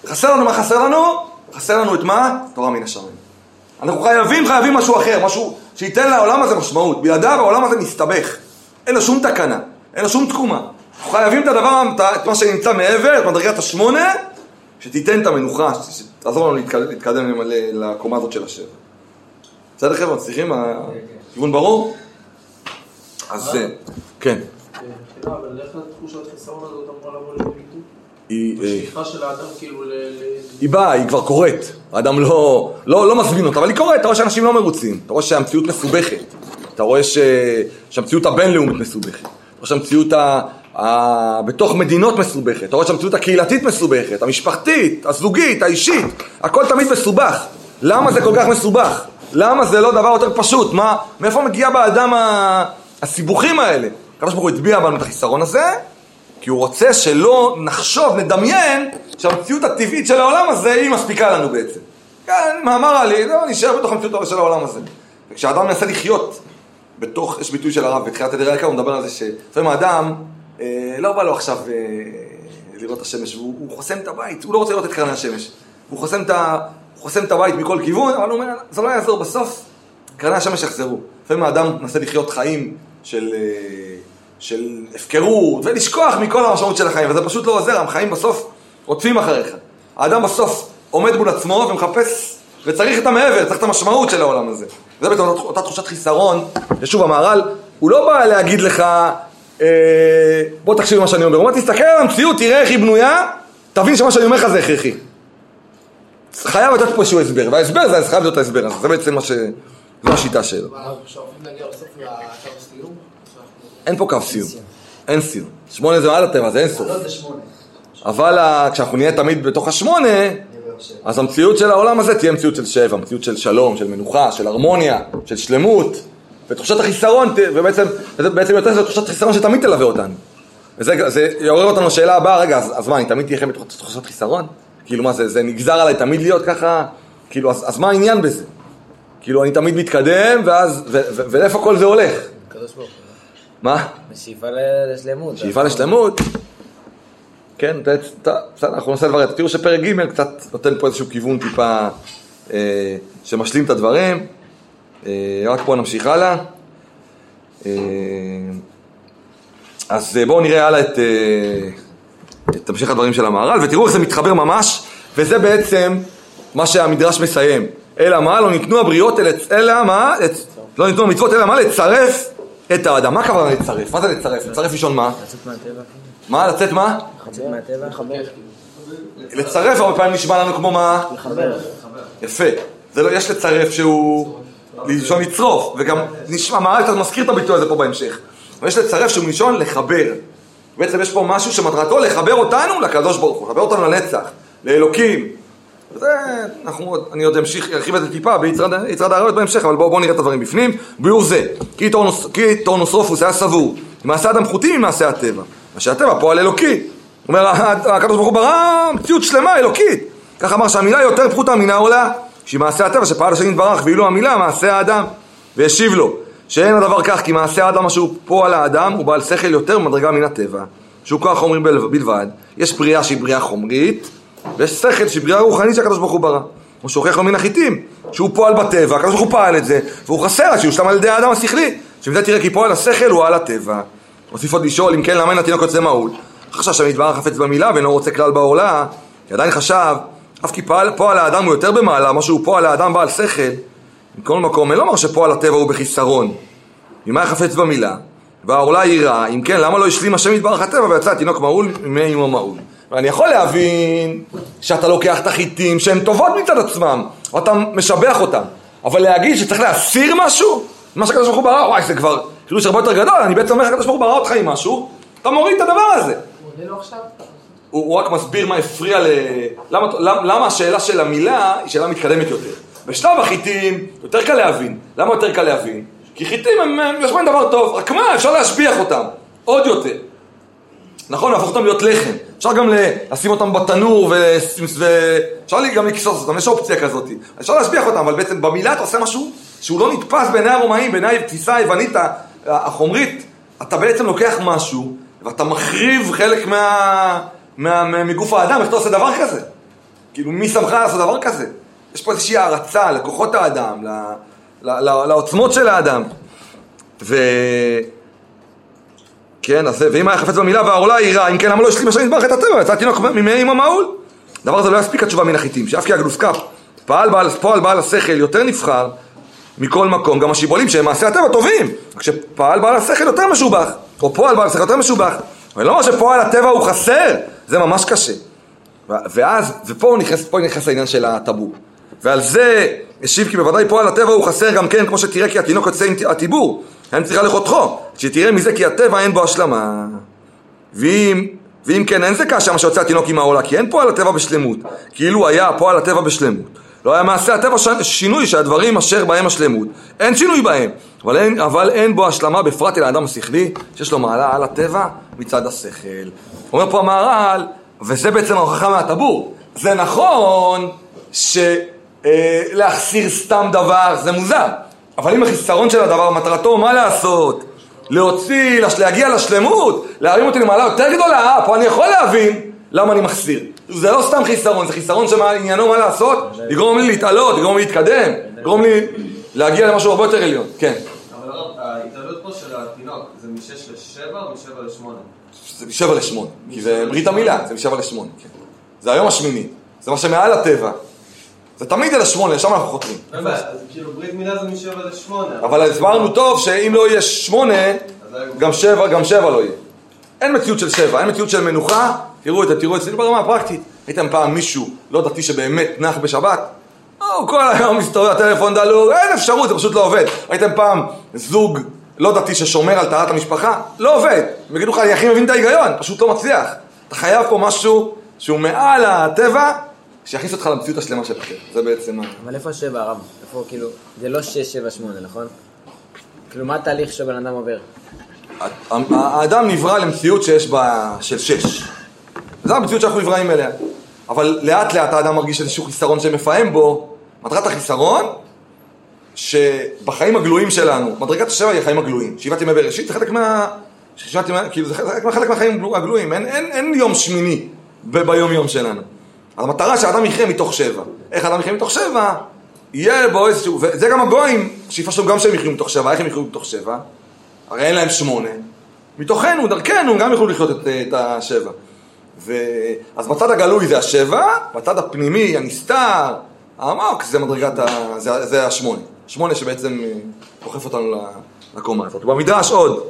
חסר לנו את מה? תורה מן השמיים. אנחנו חייבים משהו אחר, משהו שייתן לעולם הזה משמעות. בלעדיו העולם הזה מסתבך. אין לו שום תקנה, אין לו שום תקומה. אנחנו חייבים את הדבר, את מה שנמצא מעבר, את מדרגת השמונה, שתיתן את המנוחה, שתעזור לנו להתקדם לקומה הזאת של השבע. בסדר חבר'ה, מצליחים? הכיוון ברור? אז כן. אבל איך התחושת חיסרון הזאת אמורה לבוא לידי ביטוי? בשאיפה של האדם כאילו היא באה, היא כבר קורית. האדם לא מזמין אותה, אבל היא קורית. אתה רואה שאנשים לא מרוצים. אתה רואה שהמציאות מסובכת. אתה רואה שהמציאות הבינלאומית מסובכת. אתה רואה שהמציאות בתוך מדינות מסובכת, אתה רואה שהמציאות הקהילתית מסובכת, המשפחתית, הזוגית, האישית, הכל תמיד מסובך. למה זה כל כך מסובך? למה זה לא דבר יותר פשוט? מאיפה מגיע באדם הסיבוכים האלה? הקדוש ברוך הוא הצביע בנו את החיסרון הזה, כי הוא רוצה שלא נחשוב, נדמיין, שהמציאות הטבעית של העולם הזה היא מספיקה לנו בעצם. כן, מאמר עלי, לא, נשאר בתוך המציאות של העולם הזה. וכשהאדם מנסה לחיות, יש ביטוי של הרב, בתחילת הדרך הוא מדבר על זה שלפעמים האדם, לא בא לו עכשיו לראות את השמש, הוא חוסם את הבית, הוא לא רוצה לראות את קרני השמש. הוא חוסם את הבית מכל כיוון, אבל הוא אומר, זה לא יעזור בסוף, קרני השמש יחזרו. לפעמים האדם מנסה לחיות חיים של הפקרות, ולשכוח מכל המשמעות של החיים, וזה פשוט לא עוזר, החיים בסוף עוטפים אחריך. האדם בסוף עומד מול עצמו ומחפש, וצריך את המעבר, צריך את המשמעות של העולם הזה. זה בעצם אותה תחושת חיסרון, ושוב המהר"ל, הוא לא בא להגיד לך, בוא תקשיב מה שאני אומר, הוא אומר, תסתכל על המציאות, תראה איך היא בנויה, תבין שמה שאני אומר לך זה הכרחי. חייב לתת פה איזשהו הסבר, וההסבר זה חייב להיות ההסבר הזה, זה בעצם זו השיטה שלו. אין פה קו סיום, אין סיום. 8 זה מעל הטבע, זה אין סוף. אבל כשאנחנו נהיה תמיד בתוך 8, אז המציאות של העולם הזה תהיה מציאות של 7, מציאות של שלום, של מנוחה, של הרמוניה, של שלמות, ותחושת החיסרון, ובעצם יותר זה תחושת חיסרון שתמיד תלווה אותנו. וזה יעורר אותנו לשאלה הבאה, רגע, אז מה, אני תמיד תהיה בתחושת חיסרון? כאילו מה, זה נגזר עליי תמיד להיות ככה? כאילו, אז מה העניין בזה? כאילו, אני תמיד מתקדם, ולאיפה כל זה הולך? מה? שאיפה לשלמות. שאיפה לשלמות? כן, בסדר, אנחנו ננסה לברר. תראו שפרק ג' קצת נותן פה איזשהו כיוון טיפה שמשלים את הדברים. רק פה נמשיך הלאה. אז בואו נראה הלאה את המשך הדברים של המהר"ל, ותראו איך זה מתחבר ממש, וזה בעצם מה שהמדרש מסיים. אלא מה? לא ניתנו הבריות, אלא מה? לא ניתנו המצוות, אלא מה? לצרף את האדם. מה הכוונה לצרף? מה זה לצרף? לצרף ראשון מה? לצאת מהטבע. מה? לצאת מה? לצאת מהטבע. לצרף הרבה פעמים נשמע לנו כמו מה? לחבר. יפה. יש לצרף שהוא לישון לצרוף, וגם נשמע, מה? אתה מזכיר את הביטוי הזה פה בהמשך. ויש לצרף שהוא לישון לחבר. בעצם יש פה משהו שמטרתו לחבר אותנו לקדוש ברוך הוא, לחבר אותנו לנצח, לאלוקים. וזה, אני עוד ארחיב את זה טיפה ביצרד העריות בהמשך, אבל בואו נראה את הדברים בפנים. ביור זה, כי תורנוסרופוס היה סבור, מעשה אדם פחותים ממעשה הטבע. מעשה הטבע פועל אלוקי. הוא אומר, הקדוש ברוך הוא ברא מציאות שלמה אלוקית. כך אמר שהמילה יותר פחותה מן העולה, שהיא מעשה הטבע שפעל השני יתברך, ואילו המילה מעשה האדם. והשיב לו, שאין הדבר כך, כי מעשה האדם שהוא פועל האדם, הוא בעל שכל יותר במדרגה מן הטבע, שהוא כוח חומרי בלבד. יש בריאה שהיא בריאה חומרית, ויש שכל שהיא בריאה רוחנית שהקדוש ברוך הוא ברא. הוא שוכח לו מן החיטים, שהוא פועל בטבע, הקדוש ברוך הוא פעל את זה, והוא חסר, שיושלם על ידי האדם השכלי, שמזה תראה כי פועל השכל הוא על הטבע. הוסיף עוד לשאול, אם כן, למה אין התינוק יוצא מהול? חשב שהמדבר חפץ במילה ואינו רוצה כלל בעולה, כי עדיין חשב, אף כי פועל האדם הוא יותר במעלה, מה שהוא פועל האדם בעל שכל, מכל מקום, אין לומר שפועל הטבע הוא בחיסרון. אם היה חפץ במילה, והעולה יראה, אם כן, למה לא השלים השם יתברך הטבע ויצא התינוק מהול ממי אמו מהול? ואני יכול להבין שאתה לוקח את החיטים שהן טובות מצד עצמם, ואתה משבח אותם, אבל להגיד שצריך להסיר משהו, מה שהקדוש ברוך הוא ברא, וואי, זה כבר חידוש הרבה יותר גדול, אני בעצם אומר שהקדוש ברוך הוא ברא אותך עם משהו, אתה מוריד את הדבר הזה. הוא עונה לו עכשיו? הוא רק מסביר מה הפריע למה השאלה של המילה היא שאלה מתקדמת יותר. בשלב החיטים יותר קל להבין. למה יותר קל להבין? כי חיטים יש בהם דבר טוב, רק מה? אפשר להשביח אותם עוד יותר. נכון, להפוך אותם להיות לחם. אפשר גם לשים אותם בתנור ואפשר גם לקסוס אותם, יש אופציה כזאת. אפשר להשביח אותם, אבל בעצם במילה אתה עושה משהו שהוא לא נתפס בעיני הרומאים, בעיני התפיסה היוונית החומרית. אתה בעצם לוקח משהו ואתה מחריב חלק מגוף האדם. איך אתה עושה דבר כזה? כאילו מי שמך לעשות דבר כזה? יש פה איזושהי הערצה לכוחות האדם, לעוצמות של האדם. כן, אז ואם היה חפץ במילה והעולה יראה, אם כן, למה לא השלים השם יתברך את הטבע? יצא התינוק ממי אמו מהול. דבר הזה לא יספיק התשובה מן החיטים, שאף כי הגלוסקף פועל בעל השכל יותר נבחר מכל מקום, גם השיבולים שהם מעשי הטבע טובים, כשפועל בעל השכל יותר משובח, או פועל בעל השכל יותר משובח, אבל לא אומר שפועל הטבע הוא חסר, זה ממש קשה. ופה נכנס העניין של הטבור. ועל זה השיב כי בוודאי פועל הטבע הוא חסר גם כן, כמו שתראה כי התינוק יוצא עם הטיבור, אין צריכה לחותכו, שתראה מזה כי הטבע אין בו השלמה. ואם כן אין זה כאשר מה שיוצא התינוק עם העולה, כי אין פועל הטבע בשלמות, כאילו היה פועל הטבע בשלמות. לא היה מעשה הטבע שינוי שהדברים אשר בהם השלמות, אין שינוי בהם, אבל אין בו השלמה בפרט אל האדם השכלי, שיש לו מעלה על הטבע מצד השכל. אומר פה המהר"ל, וזה בעצם ההוכחה מהטבור, זה נכון שלהחסיר סתם דבר זה מוזר, אבל אם החיסרון של הדבר מטרתו מה לעשות? להגיע לשלמות, להרים אותי למעלה יותר גדולה, פה אני יכול להבין למה אני מחסיר. זה לא סתם חיסרון, זה חיסרון שעניינו מה לעשות, לגרום לי להתעלות, לגרום לי להתקדם, לגרום לי להגיע למשהו הרבה יותר עליון. כן. אבל הרב, ההתעלות פה של התינוק, זה מ-6 ל-7 או מ-7 ל-8? זה מ-7 ל-8, כי זה ברית המילה, זה מ-7 ל-8. זה היום השמיני, זה מה שמעל הטבע. זה תמיד אל 8, שם אנחנו חותרים. אז כאילו ברית מילה זה מ-7 ל-8. אבל הסברנו טוב שאם לא יהיה 8, גם 7 לא יהיה. אין מציאות של 7, אין מציאות של מנוחה. תראו אצלי ברמה הפרקטית. הייתם פעם מישהו לא דתי שבאמת נח בשבת? כל היום מסתובב, הטלפון דלוק, אין אפשרות, זה פשוט לא עובד. הייתם פעם זוג לא דתי ששומר על טהרת המשפחה? לא עובד. הם יגידו לך, אני הכי מבין את ההיגיון, פשוט לא מצליח. אתה חייב פה משהו שהוא מעל הטבע, שיכניס אותך למציאות השלמה של הטבע. זה בעצם... אבל איפה 7 הרב? איפה כאילו, זה לא 6, 7, 8, נכון? כאילו מה התהליך שבן אדם עובר? האדם נברא למציאות שיש בה של 6. זו המציאות שאנחנו נבראים אליה. אבל לאט לאט האדם מרגיש איזשהו חיסרון שמפעם בו. מטרת החיסרון, שבחיים הגלויים שלנו, מדרגת השבע היא החיים הגלויים. 7 ימי בראשית זה חלק כאילו זה חלק מהחיים הגלויים. אין יום שמיני ביום יום שלנו. אז המטרה שהאדם יחיה מתוך 7. איך האדם יחיה מתוך 7? יהיה בו איזשהו, וזה גם הגויים, שאיפה שלו גם שהם יחיו מתוך 7. איך הם יחיו מתוך 7? הרי אין להם 8. מתוכנו, דרכנו, הם גם יוכלו לחיות את 7. אז בצד הגלוי זה 7, בצד הפנימי, הנסתר, העמוק, זה מדרגת, זה 8. 8 שבעצם דוחף אותנו לקומה הזאת. במדרש עוד.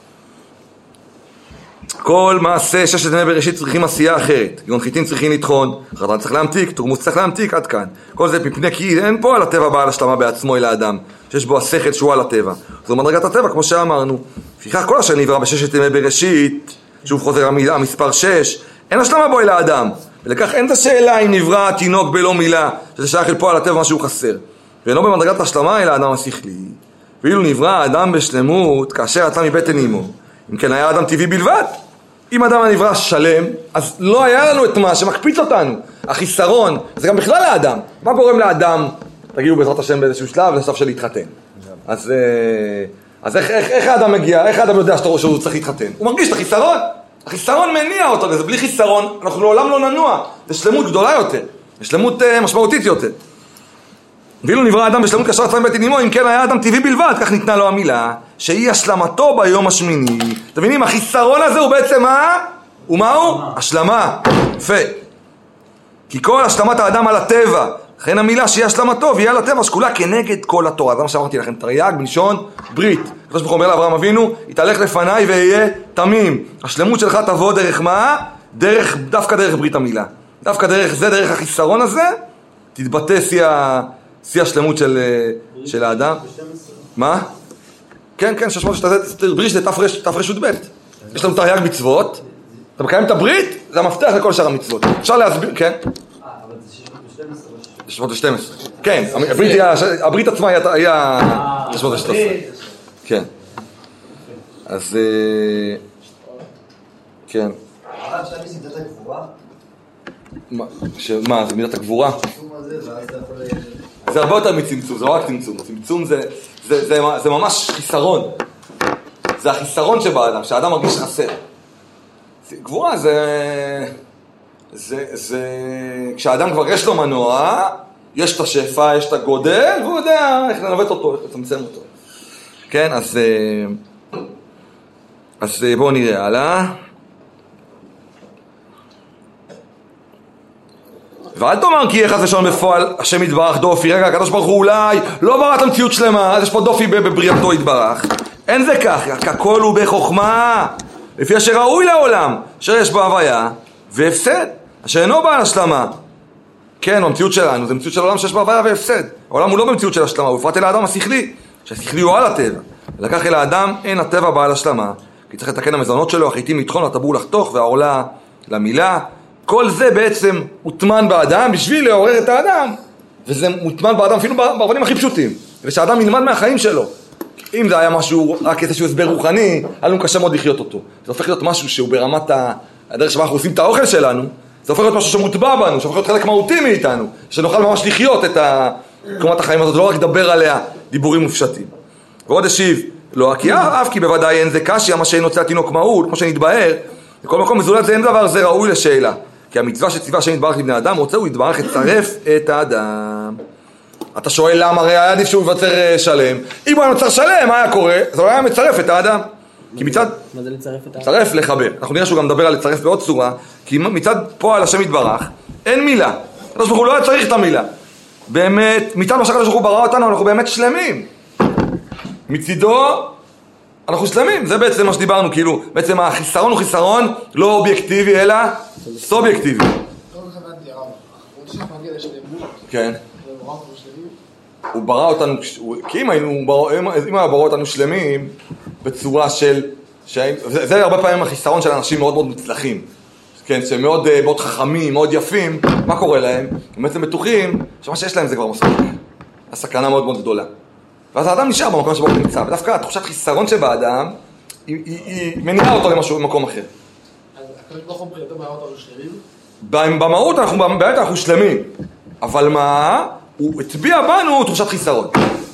כל מעשה 6 ימי בראשית צריכים עשייה אחרת. כגון חיטין צריכים לטחון, חרטן צריך להמתיק, תורמוס צריך להמתיק, עד כאן. כל זה מפני כי אין פה על הטבע בעל השלמה בעצמו אל האדם, שיש בו השכל שהוא על הטבע. זו מדרגת הטבע, כמו שאמרנו. לפיכך כל אשר נברא ב6 ימי בראשית, שוב חוזר המילה, מספר 6, אין השלמה בו אל האדם. ולכך אין את השאלה אם נברא תינוק בלא מילה, שזה שייך אל פה על הטבע משהו חסר. ואינו במדרגת השלמה אל האדם השכלי. ואילו נברא האדם בשלמות, כאשר יצא מבטן אמו. אם כן היה אדם טבעי בלבד. אם אדם הנברא שלם, אז לא היה לנו את מה שמקפיץ אותנו. החיסרון, זה גם בכלל האדם. מה גורם לאדם, תגידו בעזרת השם באיזשהו שלב, לשלב של להתחתן. אז איך האדם מגיע, איך האדם יודע שהוא צריך להתחתן? הוא מרגיש את החיסרון. החיסרון מניע אותו, וזה בלי חיסרון, אנחנו לעולם לא ננוע. זה שלמות גדולה יותר, זה שלמות משמעותית יותר. ואילו נברא האדם בשלמות כאשר יצא מבטן אמו, אם כן היה אדם טבעי בלבד, כך ניתנה לו המילה, שהיא השלמתו ביום השמיני. אתם מבינים, החיסרון הזה הוא בעצם מה? ומהו? השלמה. יפה. כי כל השלמת האדם על הטבע, לכן המילה שהיא השלמתו, והיא על הטבע שכולה כנגד כל התורה. זה מה שאמרתי לכם, תרי"ג בלשון ברית. הקדוש ברוך הוא אומר לאברהם אבינו, יתהלך לפניי ואהיה תמים. השלמות שלך תבוא דרך מה? דווקא דרך ברית המילה. דווקא דרך זה, דרך החיסרון הזה, תתבטא שיא השלמות של האדם. מה? כן, 600, ברית זה תפרש י"ב. יש לנו תרי"ג מצוות, אתה מקיים את הברית, זה המפתח לכל שאר המצוות. אפשר להסביר, כן? אבל זה 612. 612. כן, הברית עצמה היה 612. כן. אז כן. הרב שם יש מידת הגבורה? מה, זה מידת הגבורה? זה הרבה יותר מצמצום, זה לא רק צמצום. צמצום זה ממש חיסרון. זה החיסרון שבאדם, שהאדם מרגיש חסר. גבורה זה כשהאדם כבר יש לו מנוע, יש את השפע, יש את הגודל, והוא יודע איך לנווט אותו, איך לצמצם אותו. כן, אז בואו נראה הלאה. ואל תאמר כי יחס ושלום בפועל השם יתברך דופי. רגע, הקדוש ברוך הוא אולי לא ברא את המציאות שלמה, אז יש פה דופי בבריאתו יתברך. אין זה כך, ככל הוא בחוכמה, לפי אשר ראוי לעולם, אשר יש בו הוויה והפסד, אשר אינו בעל השלמה. כן, במציאות שלנו, זה מציאות של עולם שיש בו הוויה והפסד. העולם הוא לא במציאות של השלמה, הוא בפרט אל האדם השכלי, שהשכלי הוא על הטבע. ולקח אל האדם אין הטבע בעל השלמה, כי צריך לתקן המזונות שלו, החיטים לטחון, הטבור לחתוך, והעורלה למילה. כל זה בעצם מוטמן באדם בשביל לעורר את האדם, וזה מוטמן באדם אפילו בעבדים הכי פשוטים, ושהאדם ילמד מהחיים שלו. אם זה היה משהו, רק איזשהו הסבר רוחני, היה לנו קשה מאוד לחיות אותו. זה הופך להיות משהו שהוא ברמת הדרך שבה אנחנו עושים את האוכל שלנו, זה הופך להיות משהו שמוטבע בנו, שהופך להיות חלק מהותי מאיתנו, שנוכל ממש לחיות את קומת החיים הזאת, לא רק לדבר עליה דיבורים מופשטים. ועוד השיב, לא כי אף כי בוודאי אין זה קשיא, מה שאין נוצא תינוק מהות, כמו שנתבהר, בכל מקום מזולת זה אין דבר, זה ראוי לשאלה. כי המצווה שציווה השם יתברך לבני אדם, רוצה הוא יתברך לצרף את האדם. אתה שואל למה, הרי היה עדיף שהוא יווצר שלם. אם הוא היה נוצר שלם, מה היה קורה? זה לא היה מצרף את האדם. כי מצד... מה זה לצרף את האדם? לצרף, לחבר. אנחנו נראה שהוא גם מדבר על לצרף בעוד צורה, כי מצד פועל השם יתברך, אין מילה. אנחנו לא צריך את המילה. באמת, מצד מה שהקדוש ברוך הוא ברא אותנו, אנחנו באמת שלמים. מצידו, אנחנו שלמים. זה בעצם מה שדיברנו, כאילו, בעצם החיסרון הוא חיסרון לא אובייקטיבי, אלא סובייקטיבי. לא הבנתי, הרב. הוא צריך להגיע לשלמות. כן. הוא ברא אותנו שלמים. הוא ברא אותנו, כי אם היה ברא אותנו שלמים, בצורה של... זה הרבה פעמים החיסרון של אנשים מאוד מאוד מוצלחים. כן, שהם מאוד חכמים, מאוד יפים, מה קורה להם? הם בעצם בטוחים שמה שיש להם זה כבר מספיק. הסכנה מאוד מאוד גדולה. ואז האדם נשאר במקום שבו הוא נמצא, ודווקא התחושת חיסרון שבאדם, היא מניעה אותו למשהו במקום אחר. אז הקדוש ברוך הוא מבחינתו ברא אותנו שלמים? במהות באמת אנחנו שלמים, אבל מה? הוא הטביע בנו תחושת חיסרון.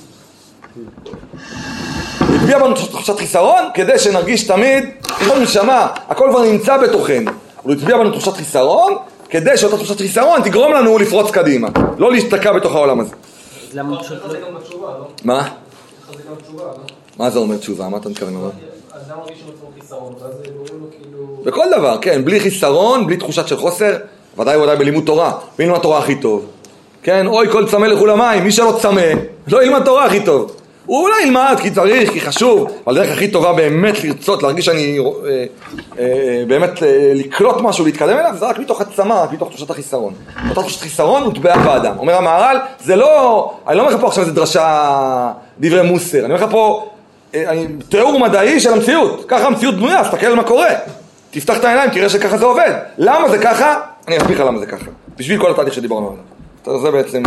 הוא הטביע בנו תחושת חיסרון כדי שנרגיש תמיד, תחושת נשמה, הכל כבר נמצא בתוכנו. הוא הטביע בנו תחושת חיסרון כדי שאותה תחושת חיסרון תגרום לנו לפרוץ קדימה, לא להשתקע בתוך העולם הזה. למה הוא פשוט... מה? זה גם תשובה, לא? מה זה אומר תשובה? מה אתה מתכוון לומר? אדם מרגיש שנוצרו חיסרון, ואז גורם לו כאילו... בכל דבר, כן, בלי חיסרון, בלי תחושת של חוסר, ודאי בלימוד תורה, וילמד תורה הכי טוב. כן, אוי כל צמא לכו למים, מי שלא צמא, לא ילמד תורה הכי טוב. הוא אולי ילמד כי צריך, כי חשוב, אבל דרך הכי טובה באמת לרצות, להרגיש שאני באמת לקלוט משהו, להתקדם אליו, זה רק מתוך הצמא, רק מתוך תחושת החיסרון. אותה תחושת חיסרון הוטבעה באדם. אומר המהר"ל, זה לא, אני לא אומר לך פה עכשיו איזה דרשה דברי מוסר, אני אומר לך פה תיאור מדעי של המציאות, ככה המציאות בנויה, תסתכל על מה קורה, תפתח את העיניים, תראה שככה זה עובד. למה זה ככה? אני אסביר לך למה זה ככה, בשביל כל התהליך שדיברנו עליו. זה בעצם...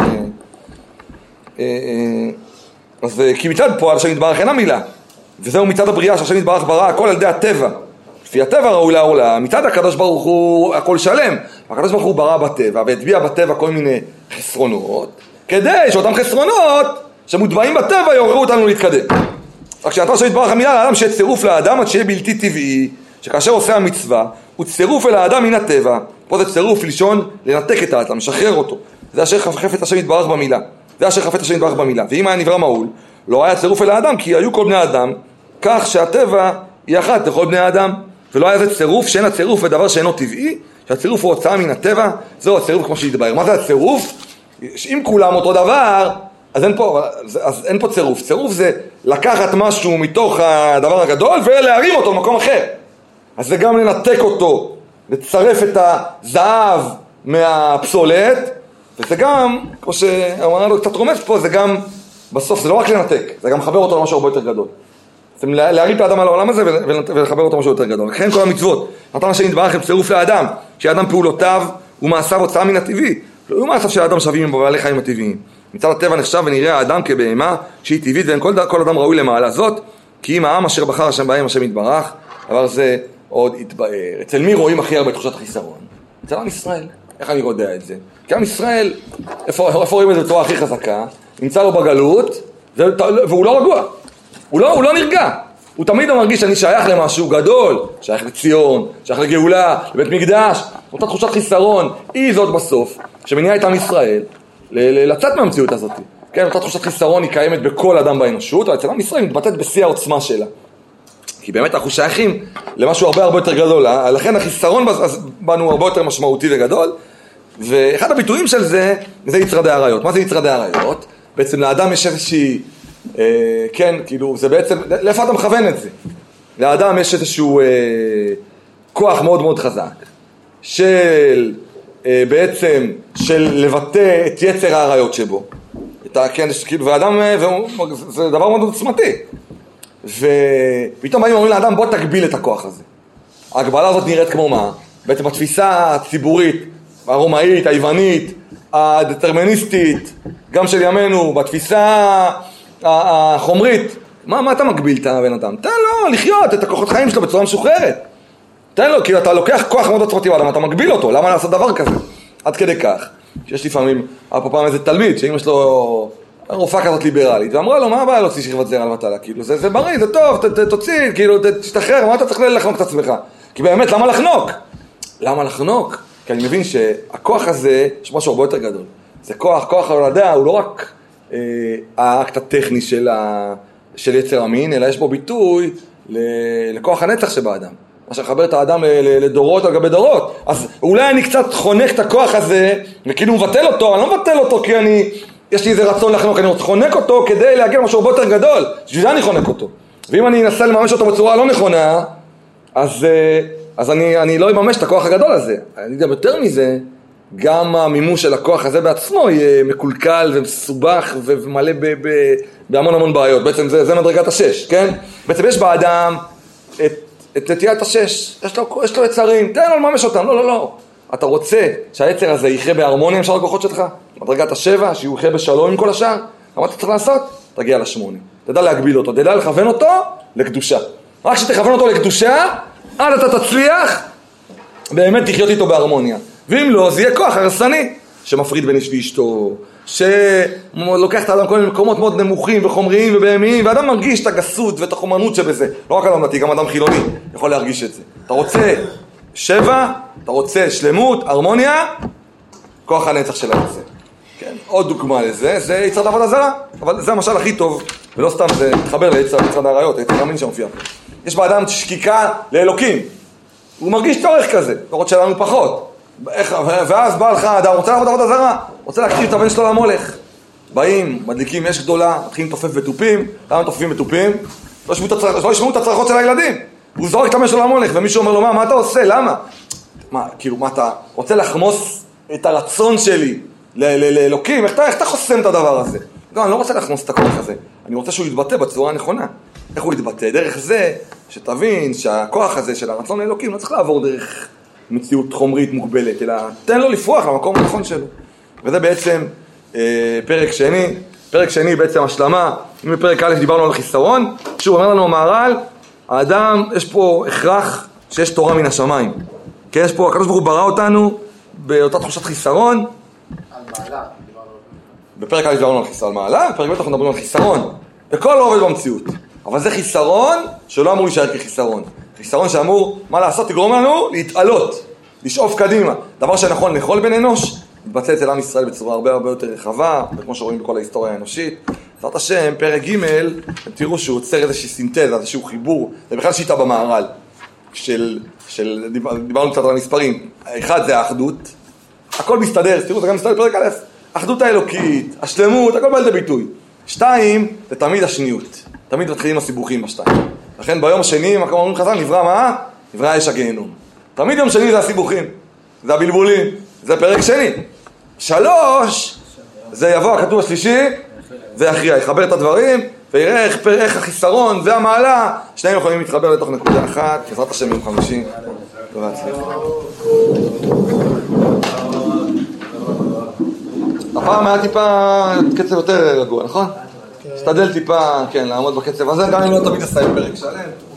אז כי מצד פועל השם יתברך אין המילה, וזהו מצד הבריאה שהשם יתברך ברא הכל על ידי הטבע. לפי הטבע ראוי לעולה, מצד הקדוש ברוך הוא הכל שלם. הקדוש ברוך הוא ברא בטבע והטביע בטבע כל מיני חסרונות, כדי שאותם חסרונות שמוטבעים בטבע יעוררו אותנו להתקדם. רק כשאתה השם יתברך המילה לאדם שיהיה צירוף לאדם עד שיהיה בלתי טבעי, שכאשר עושה המצווה הוא צירוף אל האדם מן הטבע. פה זה צירוף לשון לנתק את האדם, לשחרר אותו. זה אשר חפץ השם יתברך במילה. זה אשר חפץ השם יתברך במילה. ואם היה נברא מעול, לא היה צירוף אל האדם, כי היו כל בני האדם, כך שהטבע היא אחת לכל בני האדם. ולא היה זה צירוף שאין הצירוף ודבר שאינו טבעי, שהצירוף הוא הוצאה מן הטבע, זהו הצירוף כמו שהתבהר. מה זה הצירוף? אם כולם אותו דבר, אז אין פה צירוף. צירוף זה לקחת משהו מתוך הדבר הגדול ולהרים אותו במקום אחר. אז זה גם לנתק אותו, לצרף את הזהב מהפסולת, וזה גם, כמו שאמרנו קצת רומז פה, זה גם, בסוף זה לא רק לנתק, זה גם לחבר אותו למשהו הרבה יותר גדול. זה להרים את האדם על העולם הזה ולחבר אותו למשהו יותר גדול. לכן כל המצוות, נתן השם יתברך הם צירוף לאדם, שאדם פעולותיו ומעשיו הוצאה מן הטבעי. לא מעשיו של האדם שווים עם בעלי חיים הטבעיים. מצד הטבע נחשב ונראה האדם כבהמה שהיא טבעית, ואין כל אדם ראוי למעלה זאת, כי אם העם אשר בחר השם בהם השם יתברך, אבל זה עוד יתבהר. אצל מי רואים הכי הרבה תחושת החיסרון? אצל עם ישראל. איך אני יודע את זה? כי עם ישראל, איפה רואים את זה בצורה הכי חזקה? נמצא לו בגלות, והוא לא רגוע. הוא לא נרגע. הוא תמיד מרגיש שאני שייך למשהו גדול, שייך לציון, שייך לגאולה, לבית מקדש. אותה תחושת חיסרון, היא זאת בסוף, שמניעה את עם ישראל לצאת מהמציאות הזאת. כן, אותה תחושת חיסרון היא קיימת בכל אדם באנושות, אבל אצל עם ישראל מתבטאת בשיא העוצמה שלה. כי באמת אנחנו שייכים למשהו הרבה הרבה יותר גדול, לכן החיסרון בנו הרבה יותר משמעותי וגדול, ואחד הביטויים של זה יצרדי העריות. מה זה יצרדי העריות? בעצם לאדם יש איזושהי, כן, כאילו, זה בעצם, לאיפה אתה מכוון את זה? לאדם יש איזשהו כוח מאוד מאוד חזק, של בעצם, של לבטא את יצר העריות שבו. כן, כאילו, ואדם, זה דבר מאוד עוצמתי. ופתאום באים ואומרים לאדם, בוא תגביל את הכוח הזה. ההגבלה הזאת נראית כמו מה? בעצם התפיסה הציבורית, הרומאית, היוונית, הדטרמיניסטית, גם של ימינו, בתפיסה החומרית, מה אתה מגביל את הבן אדם? תן לו לחיות את הכוחות חיים שלו בצורה משוחררת. תן לו, כי אתה לוקח כוח מאוד עוצמתי באדם, אתה מגביל אותו, למה לעשות דבר כזה? עד כדי כך, שיש לפעמים, היה פה פעם איזה תלמיד, שאמא שלו רופאה כזאת ליברלית, ואמרה לו, מה הבעיה להוציא שכבת זרע על מטלה? כאילו, זה בריא, זה טוב, תוציא, כאילו, תשתחרר, מה אתה צריך לחנוק את עצמך? כי באמת, למה לחנוק? למה לחנוק? כי אני מבין שהכוח הזה, יש משהו הרבה יותר גדול. זה כוח ההולדה, הוא לא רק האקט הטכני של יצר המין, אלא יש בו ביטוי לכוח הנצח שבאדם. מה שחבר את האדם לדורות על גבי דורות. אז אולי אני קצת חונק את הכוח הזה, וכאילו מבטל אותו, אני לא מבטל אותו כי יש לי איזה רצון לחנוק, אני רוצה חונק אותו כדי להגיע למשהו הרבה יותר גדול, בשביל זה אני חונק אותו. ואם אני אנסה לממש אותו בצורה לא נכונה, אז אני לא אממש את הכוח הגדול הזה. אני גם יותר מזה, גם המימוש של הכוח הזה בעצמו יהיה מקולקל ומסובך ומלא בהמון המון בעיות. בעצם זה מדרגת השש, כן? בעצם יש באדם את נטיית השש, יש לו יצרים, תן לו לממש אותם, לא. אתה רוצה שהיצר הזה יחיה בהרמוניה עם שאר הכוחות שלך? מדרגת השבע, שהוא יחיה בשלום עם כל השאר? מה אתה צריך לעשות? תגיע לשמונה. תדע להגביל אותו, תדע לכוון אותו לקדושה. רק שתכוון אותו לקדושה, עד אתה תצליח באמת לחיות איתו בהרמוניה. ואם לא, זה יהיה כוח הרסני שמפריד בין איש ואשתו, שלוקח את האדם כל מיני מקומות מאוד נמוכים וחומריים ובהמיים, ואדם מרגיש את הגסות ואת החומרנות שבזה. לא רק אדם דתי, גם אדם חילוני יכול להרגיש את זה. אתה רוצה שבע, אתה רוצה שלמות, הרמוניה, כוח הנצח של זה. כן? עוד דוגמה לזה, זה יצרת עבודה זרה, אבל זה המשל הכי טוב, ולא סתם זה מתחבר ליצרת העריות, יצר המין שמופיע. יש באדם שקיקה לאלוקים, הוא מרגיש צורך כזה, למרות שלנו פחות. ואז בא לך אדם, רוצה לעבוד עבודה זרה, רוצה להקריב את הבן שלו למולך. באים, מדליקים אש גדולה, מתחילים לתופף בתופים, למה תופפים בתופים? לא ישמעו את הצרכות של הילדים. הוא זורק את הבן שלו למולך, ומישהו אומר לו, מה אתה עושה? למה? מה אתה רוצה לחמוס את הרצון שלי לאלוקים? איך אתה חוסם את הדבר הזה? לא, אני לא רוצה לחמוס את הכוח הזה. אני רוצה שהוא יתבטא בצורה הנכונה. איך הוא יתבטא? דרך זה שתבין שהכוח הזה של הרצון לאלוקים לא צריך לעבור דרך מציאות חומרית מוגבלת, אלא תן לו לפרוח למקום הנכון שלו. וזה בעצם פרק שני. פרק שני בעצם השלמה. אם בפרק א' דיברנו על חיסרון, שהוא אומר לנו המהר"ל, האדם, יש פה הכרח שיש תורה מן השמיים. כן, יש פה, הקדוש ברוך הוא ברא אותנו באותה תחושת חיסרון. על מעלה. בפרק א' דיברנו על חיסרון מעלה, בפרק ב' אנחנו מדברים על חיסרון. בכל לא עובד במציאות. אבל זה חיסרון שלא אמור להישאר כחיסרון. חיסרון שאמור, מה לעשות? תגרום לנו להתעלות, לשאוף קדימה. דבר שנכון לכל בן אנוש, מתבצע אצל עם ישראל בצורה הרבה יותר רחבה, וכמו שרואים בכל ההיסטוריה האנושית. בעזרת השם, פרק ג', אתם תראו שהוא יוצר איזושהי סינתזה, איזשהו חיבור, זה בכלל שיטה במהר"ל, דיברנו קצת על המספרים. אחד זה האחדות, הכל מסתדר, תראו, זה גם מסתדר בפרק א', האחדות האלוקית, השלמות, הכל בא לידי ביטוי. 2, זה תמיד השניות, תמיד מתחילים הסיבוכים בשתיים. לכן ביום השני, כמו אומרים חז"ל, נברא מה? נברא אש הגיהנום. תמיד יום שני זה הסיבוכים, זה הבלבולים, זה פרק שני. 3, זה יבוא הכתוב השלישי, זה יכריע, יחבר את הדברים, ויראה איך החיסרון והמעלה, שניהם יכולים להתחבר לתוך נקודה אחת, בעזרת השם יום חמישי. תודה הצליחה. הפעם היה טיפה קצב יותר רגוע, נכון? תשתדל טיפה, כן, לעמוד בקצב הזה, גם אם לא תמיד אסיים פרק שלם.